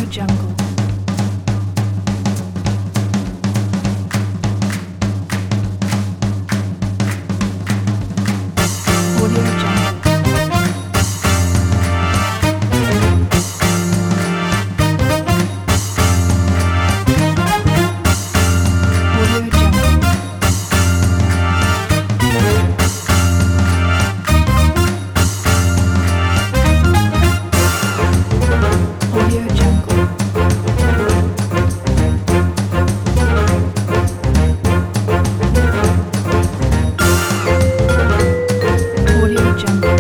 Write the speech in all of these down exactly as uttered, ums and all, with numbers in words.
Jungle. Audio Jungle. Audio Jungle. Audio Jungle. Audio Jungle.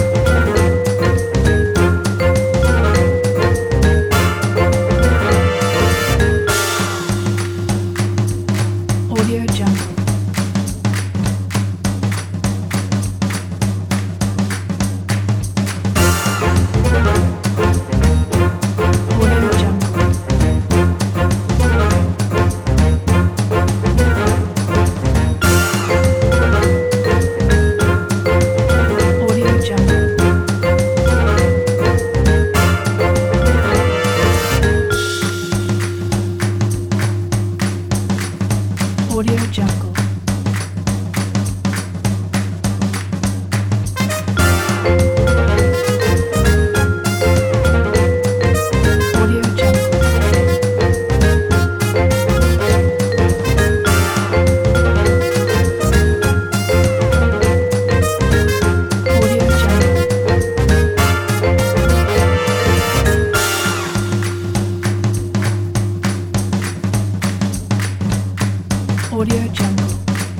Audio Jungle. Audio Jungle. Audio Jungle. Audio Jungle. Audio Jungle. Audio Jungle. Audio Jungle.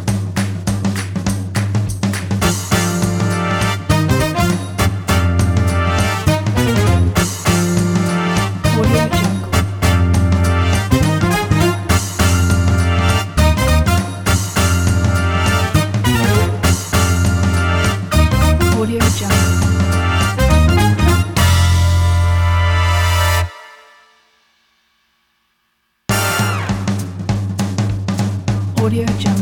Audio Jungle. Audio Jungle. Audio Jungle.